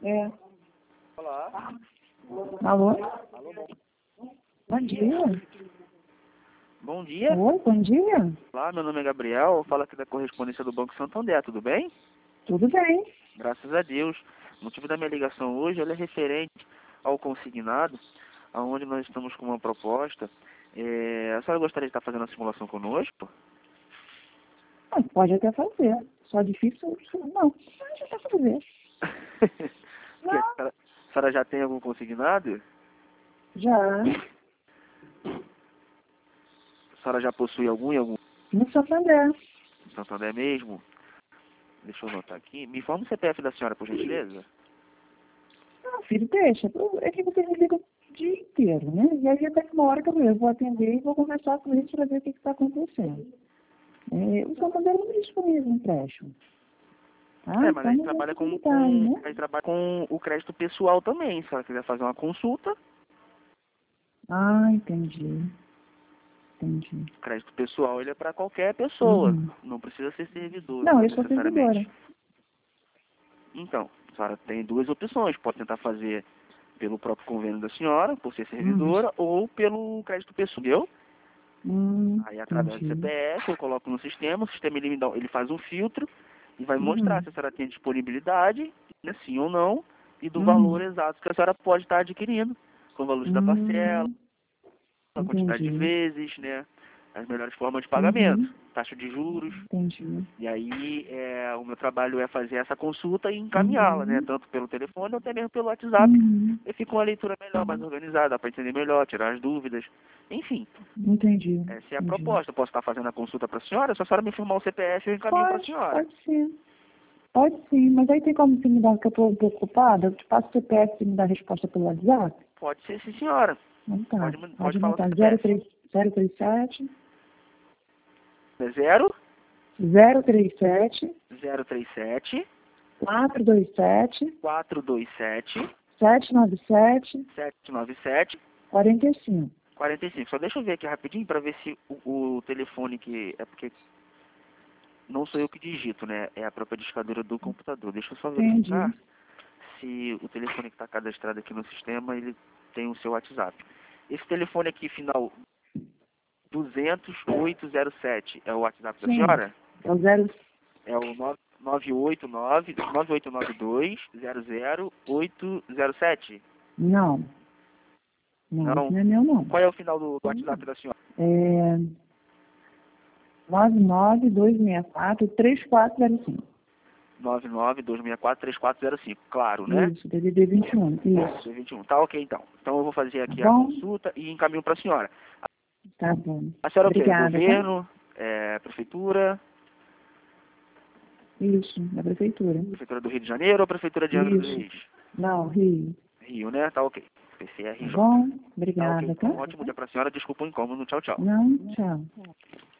É. Olá. Alô? Alô, Bom dia. bom dia. Oi, bom dia. Olá, meu nome é Gabriel, eu falo aqui da correspondência do Banco Santander, tudo bem? Tudo bem? Graças a Deus. O motivo da minha ligação hoje ela é referente ao consignado, aonde nós estamos com uma proposta. A senhora gostaria de estar fazendo a simulação conosco? Ah, pode até fazer. Só difícil, não. Pode até fazer. Porque a senhora já tem algum consignado? Já. A senhora já possui algum em algum No Santander. Santander mesmo? Deixa eu anotar aqui. Me informa o CPF da senhora, por gentileza. Ah, filho, deixa. É que você me liga o dia inteiro, né? E aí até que uma hora que eu vou atender e vou conversar com eles para ver o que está acontecendo. O Santander não me diz comigo empréstimo. Ah, Mas a gente então não trabalha é com, possibilidade, com, né? a gente trabalha com o crédito pessoal também. Se a senhora quiser fazer uma consulta, Ah, entendi. Entendi. o crédito pessoal ele é para qualquer pessoa. Uhum. Não precisa ser servidor, Não, eu sou servidora. necessariamente. Então, a senhora tem duas opções. Pode tentar fazer pelo próprio convênio da senhora, por ser Uhum. servidora, ou pelo crédito pessoal. Entendeu? Aí, através do Entendi. CPF, eu coloco no sistema, o sistema ele faz um filtro e vai mostrar Uhum. se a senhora tem disponibilidade, né, sim ou não, e do valor Uhum. exato que a senhora pode estar adquirindo, com o valor da parcela, Hum, a quantidade de entendi. vezes, né, as melhores formas de pagamento, Uhum. taxa de juros. Entendi. E aí, o meu trabalho é fazer essa consulta e encaminhá-la, né, Uhum. tanto pelo telefone ou até mesmo pelo WhatsApp. Uhum. E fica uma leitura melhor, mais organizada, para entender melhor, tirar as dúvidas. Enfim, Entendi. essa é a Entendi. proposta. Eu posso estar fazendo a consulta para a senhora, se a senhora me informar o CPF, eu encaminho para a senhora. Pode sim. Pode sim, mas aí tem como você me dar, que eu estou um pouco ocupada, eu te passo o CPF e me dá a resposta pelo WhatsApp? Pode ser, sim, senhora. Não tá. Pode Pode falar o anotar. CPF. 037 É 0, 037 037 427 427 797 797 45. 45. Só deixa eu ver aqui rapidinho para ver se o telefone que... É porque não sou eu que digito, né? É a própria discadora do computador. Deixa eu só verificar Entendi. se o telefone que está cadastrado aqui no sistema, ele tem o seu WhatsApp. Esse telefone aqui, final 20807, é o WhatsApp da Sim. senhora? É o 0. É o 9892-008007? Não. Não, esse Não. não é meu, não. Qual é o final do WhatsApp da senhora? É 99264-3405. 99264-3405. Claro, né? Isso, DDD 21. Isso. 21. Tá ok, então. Então eu vou fazer Tá aqui a bom? consulta e encaminho para a senhora. Tá bom. A senhora é o quê? Obrigada, tá? Governo? Prefeitura? Isso, da prefeitura. Prefeitura do Rio de Janeiro ou Prefeitura de Angra dos Isso. Reis? Não, Rio. Rio, né? Tá ok. Tá PCRJ. bom? Tá ok, Obrigada, tá? então. Ótimo dia para a senhora. Desculpa o incômodo. Tchau, tchau. Não, tchau.